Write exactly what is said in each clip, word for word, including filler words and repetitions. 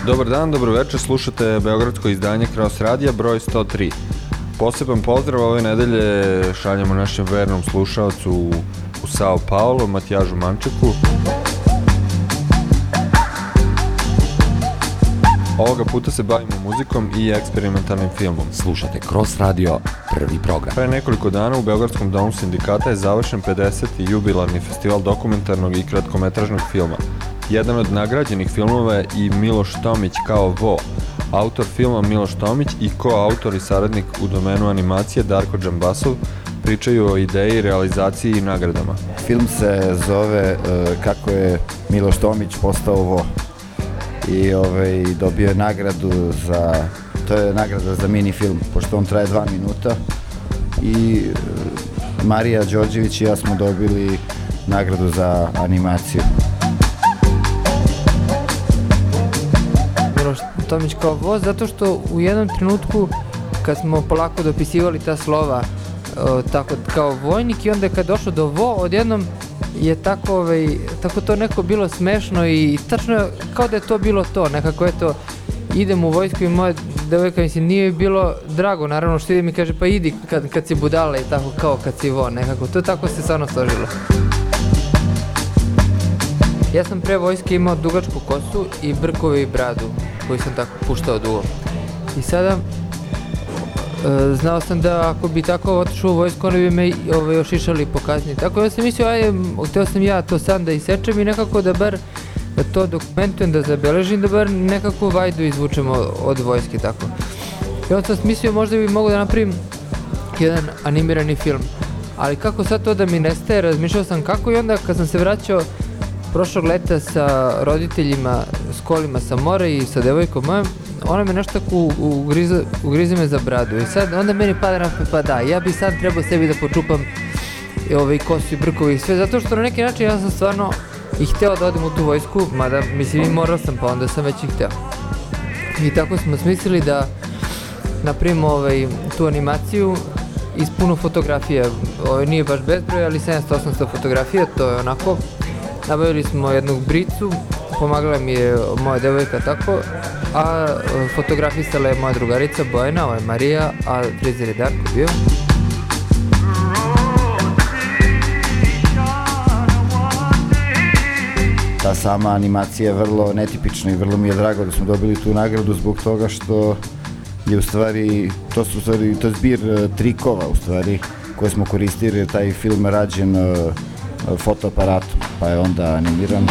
Dobar dan, dobro večer, slušate beogradsko izdanje Cross Radija, broj sto tri. Poseban pozdrav ove nedelje šaljemo našem vernom slušalcu u, u Sao Paulo, Matijažu Mančeku. Ovoga puta se bavimo muzikom i eksperimentalnim filmom. Slušate Cross Radio, prvi program. Pre nekoliko dana u Beogradskom domu sindikata je završen pedeseti jubilarni festival dokumentarnog i kratkometražnog filma. Jedan od nagrađenih filmova je i Miloš Tomić kao Vo, autor filma Miloš Tomić i koautor i saradnik u domenu animacije Darko Džambasov pričaju o ideji, realizaciji i nagradama. Film se zove uh, kako je Miloš Tomić postao Vo i ovaj, dobio je nagradu za, to je nagrada za mini film, pošto on traje dva minuta i uh, Marija Đorđević i ja smo dobili nagradu za animaciju. Miloš Tomić kao Vo, zato što u jednom trenutku kad smo polako dopisivali ta slova o, tako kao vojnik i onda kad došlo do Vo, odjednom je tako, ovaj, tako to neko bilo smešno i tačno kao da je to bilo to, nekako eto idem u vojsku i moja devojka mislim nije bilo drago, naravno što ide mi kaže pa idi kad, kad si budala i tako kao kad si Vo, nekako to tako se stvarno složilo. Ja sam pre vojske imao dugačku kosu i brkove i bradu koju sam tako puštao dugo. I sada e, znao sam da ako bi tako otišao u vojsku, oni bi me ovaj, ošišali po kazni. Tako ja sam mislio, ajde, htio sam ja to sam da isečem i nekako da bar da to dokumentujem, da zabeležim, da bar nekako vajdu izvučemo od vojske, tako. I onda sam mislio možda bi mogo da napravim jedan animirani film. Ali kako sad to da mi nestaje, razmišljao sam kako i onda kad sam se vraćao prošlog leta sa roditeljima, s kolima sa mora i sa devojkom mojom, ona me nešto tako ugrize, ugrize me za bradu i sad onda meni pada na pa da, ja bi sad trebao sebi da počupam i ovaj kosu i brkovi i sve, zato što na neki način ja sam stvarno i hteo da odem u tu vojsku, mada mislim i morao sam pa onda sam već i hteo. I tako smo smislili da napravimo ovaj, tu animaciju iz puno fotografija, ovaj, nije baš bezbroj, ali sedamsto osamsto fotografija, to je onako. Nabavili smo jednu bricu, pomagala mi je moja devojka tako, a fotografisala je moja drugarica Bojana, ovo je Marija, a frizer je Darko bio. Ta sama animacija je vrlo netipična i vrlo mi je drago da smo dobili tu nagradu zbog toga što je u stvari, to su u stvari, to je zbir trikova u stvari koje smo koristili jer taj film je rađen fotoaparatom, pa je onda animiran.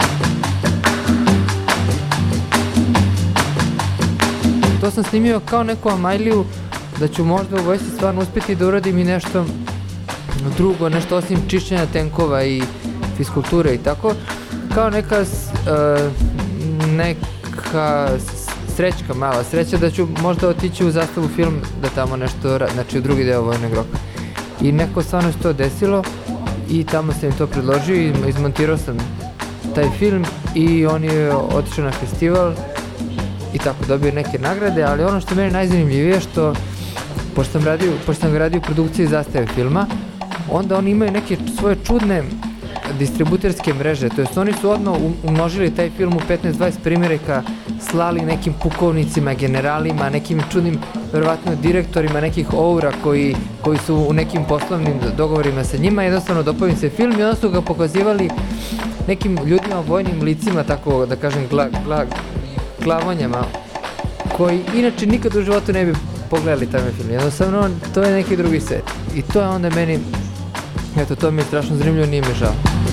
To sam snimio kao neku amajliju da ću možda u vojsci stvarno uspjeti da uradim i nešto drugo, nešto osim čišćenja tenkova i fiskulture i tako. Kao neka, uh, neka srećka, mala sreća da ću možda otići u zastavu film da tamo nešto, znači u drugi deo vojnog roka. I neko stvarno se to desilo i tamo sam im to predložio i izmontirao sam taj film i on je otišao na festival i tako dobio neke nagrade, ali ono što je meni najzanimljivije što pošto sam radio, pošto sam radio u produkciji zastave filma, onda oni imaju neke svoje čudne distributerske mreže, to jest oni su odmah umnožili taj film u petnaest dvadeset primjeraka, slali nekim pukovnicima, generalima, nekim čudnim, verovatno direktorima nekih oura koji, koji su u nekim poslovnim dogovorima sa njima, jednostavno dopao im se film i onda su ga pokazivali nekim ljudima, vojnim licima, tako da kažem, gla, gla, glavanjama, koji inače nikad u životu ne bi pogledali taj film, jednostavno to je neki drugi svet i to je onda meni, eto, to mi je strašno zanimljivo, nije mi žao.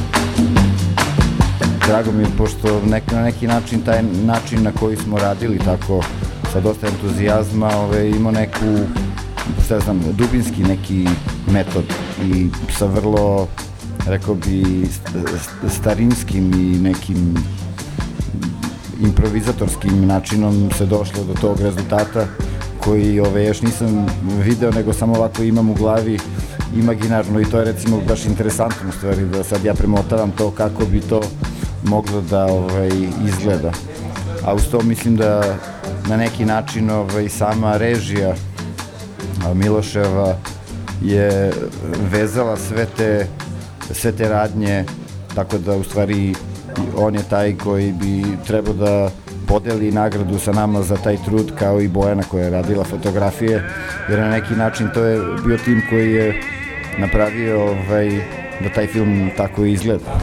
Drago mi je, pošto nek, na neki način, taj način na koji smo radili tako, sa dosta entuzijazma, ove, imao neku, šta znam, dubinski neki metod i sa vrlo, rekao bi, starinskim i nekim improvizatorskim načinom se došlo do tog rezultata koji ove, još nisam video, nego samo ovako imam u glavi imaginarno i to je recimo baš interesantno u stvari da sad ja premotavam to kako bi to moglo da ovaj, izgleda. A uz to mislim da na neki način ovaj, sama režija Miloševa je vezala sve te, sve te radnje, tako da u stvari on je taj koji bi trebao da podeli nagradu sa nama za taj trud, kao i Bojana koja je radila fotografije, jer na neki način to je bio tim koji je napravio ovaj, da taj film tako izgleda.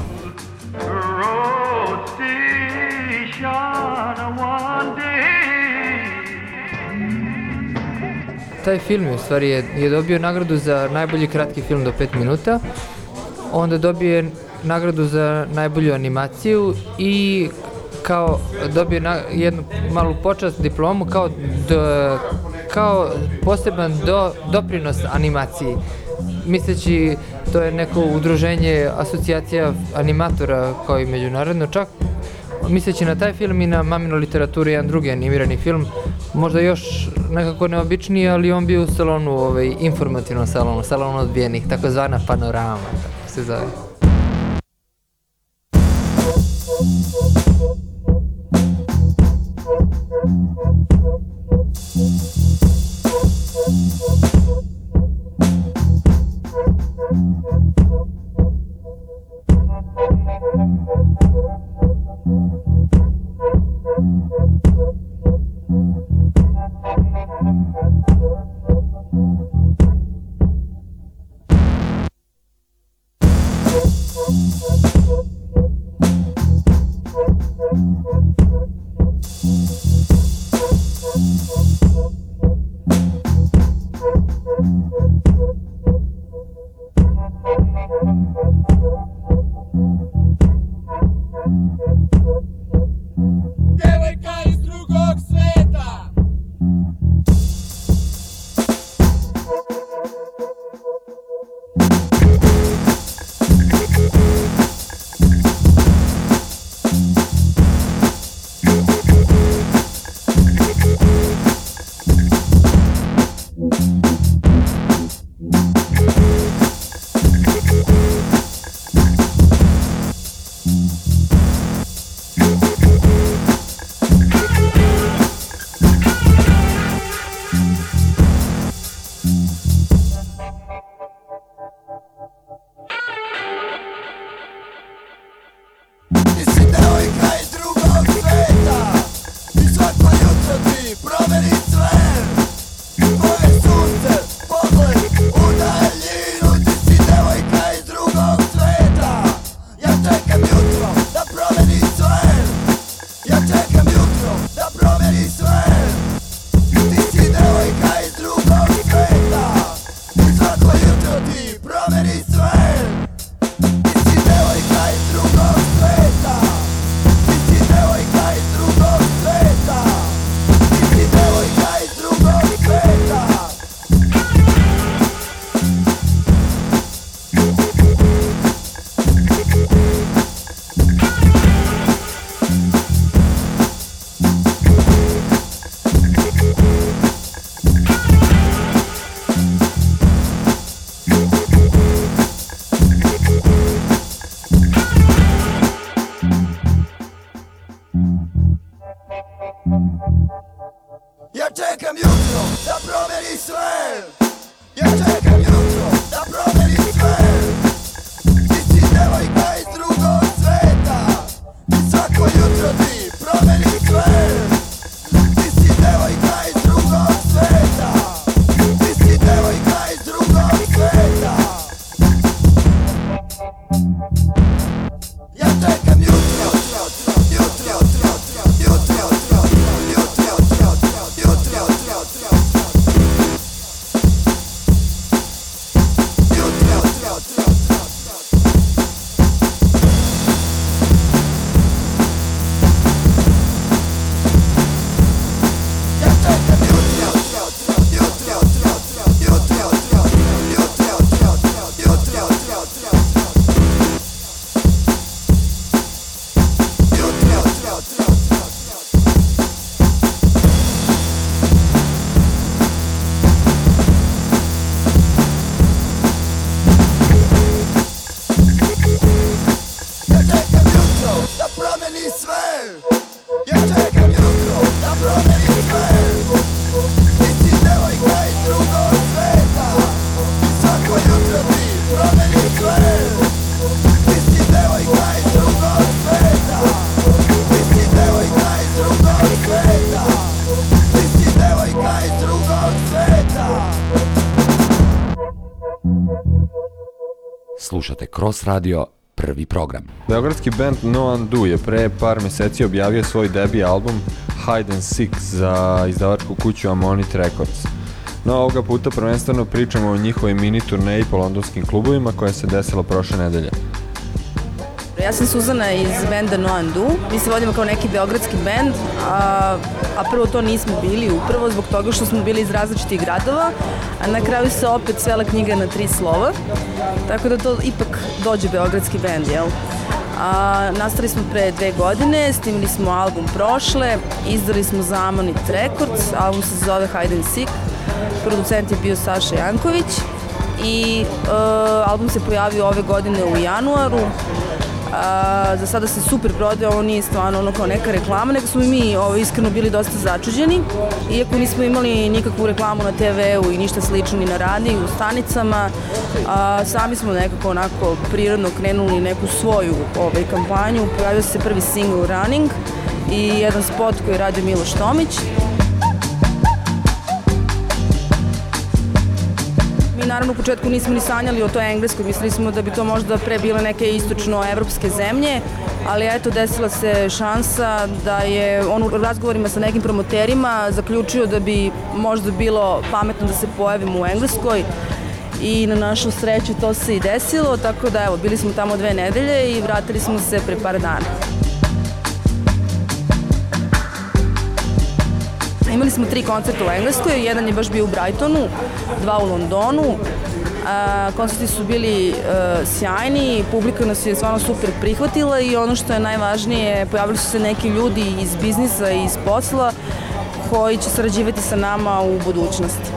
Taj film je, u stvari je, je dobio nagradu za najbolji kratki film do pet minuta, onda dobije nagradu za najbolju animaciju i kao dobije na, jednu malu počast diplomu kao, do, kao poseban do, doprinos animaciji. Misleći, to je neko udruženje, asocijacija animatora kao i međunarodno, čak misleći na taj film i na Maminu literaturu, jedan drugi animirani film, možda još nekako neobičniji, ali on bio u salonu, ovaj, informativnom salonu, salonu odbijenih, takozvana Panorama, tako se zove. Slušate Cross Radio, prvi program. Beogradski band No Undo je pre par meseci objavio svoj debi album Hide and Seek za izdavačku kuću Ammonit Records. No, ovoga puta prvenstveno pričamo o njihovoj mini turneji po londonskim klubovima koja se desila prošle nedelje. Ja sam Suzana iz benda No Undo. Mi se vodimo kao neki beogradski bend, a, a prvo to nismo bili upravo zbog toga što smo bili iz različitih gradova, a na kraju se opet svela knjiga na tri slova, tako da to ipak dođe beogradski bend, jel? A, nastali smo pre dve godine, snimili smo album prošle, izdali smo za Ammonit Records, album se zove Hide and Seek, producent je bio Saša Janković i uh, album se pojavio ove godine u januaru. A, za sada se super prodao, ovo nije stvarno ono kao neka reklama, nego smo i mi ovo, iskreno bili dosta začuđeni, iako nismo imali nikakvu reklamu na te veu i ništa slično ni na radiju, u stanicama, a, sami smo nekako onako prirodno krenuli neku svoju ovaj, kampanju, pojavio se prvi single Running i jedan spot koji je radio Miloš Tomić. Mi naravno u početku nismo ni sanjali o toj engleskoj, mislili smo da bi to možda pre bile neke istočno-evropske zemlje, ali eto desila se šansa da je on u razgovorima sa nekim promoterima zaključio da bi možda bilo pametno da se pojavimo u Engleskoj i na našu sreću to se i desilo, tako da evo bili smo tamo dve nedelje i vratili smo se pre par dana. Imali smo tri koncerta u Engleskoj, jedan je baš bio u Brightonu, dva u Londonu. A, koncerti su bili a, sjajni, publika nas je stvarno super prihvatila i ono što je najvažnije, pojavili su se neki ljudi iz biznisa i iz posla koji će sarađivati sa nama u budućnosti.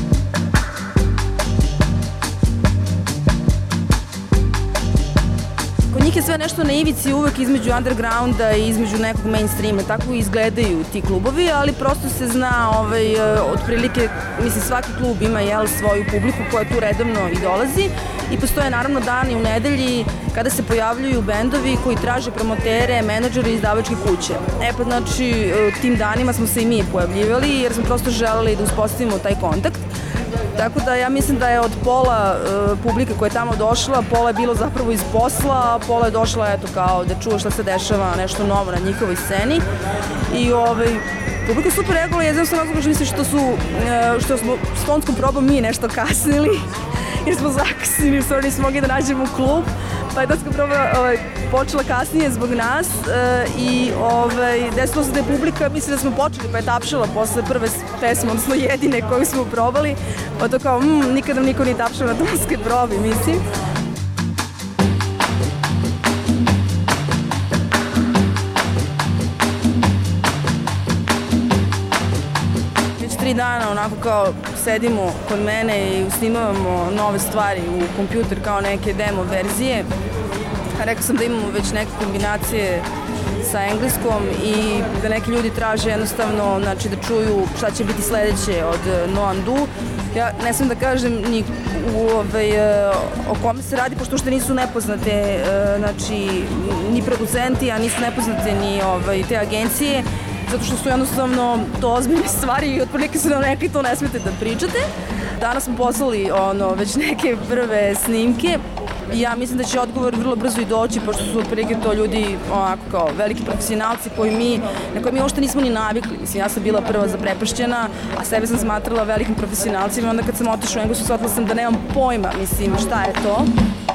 Kod njih je sve nešto na ivici, uvek između undergrounda i između nekog mainstreama, tako izgledaju ti klubovi, ali prosto se zna, ovaj, otprilike, mislim, svaki klub ima jel, svoju publiku koja tu redovno i dolazi i postoje naravno dani u nedelji kada se pojavljuju bendovi koji traže promotere, menadžere i izdavačke kuće. E pa znači, tim danima smo se i mi pojavljivali jer smo prosto želeli da uspostavimo taj kontakt. Tako da ja mislim da je od pola uh, publike koja je tamo došla, pola je bilo zapravo iz posla, a pola je došla eto kao da čuje šta se dešava, nešto novo na njihovoj sceni. I ovaj, publika super reagovala, jedino sam razloga što mislim što su, uh, što smo s tonskom probom mi nešto kasnili, jer smo zakasnili, u stvari nismo mogli da nađemo klub, pa je tonska proba ovaj, počela kasnije zbog nas uh, i ovaj, desilo se da je publika, mislim da smo počeli pa je tapšala posle prve pesme, odnosno jedine koju smo probali, pa to kao, mm, nikad nam niko nije tapšao na tonske probi, mislim. Tri dana onako kao sedimo kod mene i snimavamo nove stvari u kompjuter kao neke demo verzije. Rekao sam da imamo već neke kombinacije sa engleskom i da neki ljudi traže jednostavno znači, da čuju šta će biti sledeće od No Undo. Ja ne sam da kažem ni u, ovaj, o kome se radi, pošto što nisu nepoznate znači, ni producenti, a nisu nepoznate ni ovaj, te agencije, zato što su jednostavno to ozbiljne stvari i otprilike su nam rekli to ne smete da pričate. Danas smo poslali ono, već neke prve snimke i ja mislim da će odgovor vrlo brzo i doći, pošto su otprilike to ljudi onako kao veliki profesionalci koji mi, na koje mi uopšte nismo ni navikli. Mislim, ja sam bila prva zaprepašćena, a sebe sam smatrala velikim profesionalcima, onda kad sam otišla u Englesku shvatila sam da nemam pojma, mislim, šta je to.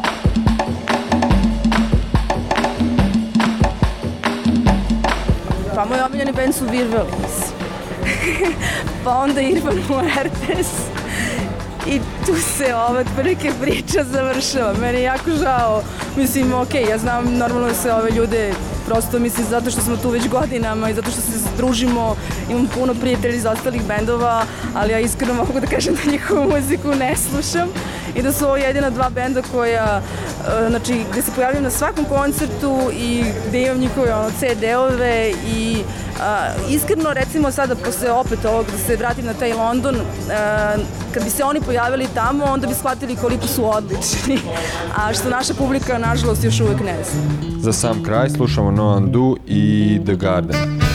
Pa moj omiljeni band su Virveli, mislim. Pa onda Irvan Muertes. I tu se ova otprilike priča završava. Meni je jako žao. Mislim, okej, okay, ja znam normalno da se ove ljude prosto, mislim, zato što smo tu već godinama i zato što se družimo, imam puno prijatelja iz ostalih bendova, ali ja iskreno mogu da kažem da njihovu muziku ne slušam i da su ovo jedina dva benda koja, znači, gde se pojavljam na svakom koncertu i gde imam njihove ono, ce de-ove i a, iskreno, recimo sada, posle opet ovog, da se vratim na taj London, a, kad bi se oni pojavili tamo, onda bi shvatili koliko su odlični, a što naša publika, nažalost, još uvek ne zna. Za sam kraj slušamo No Undo i The Garden.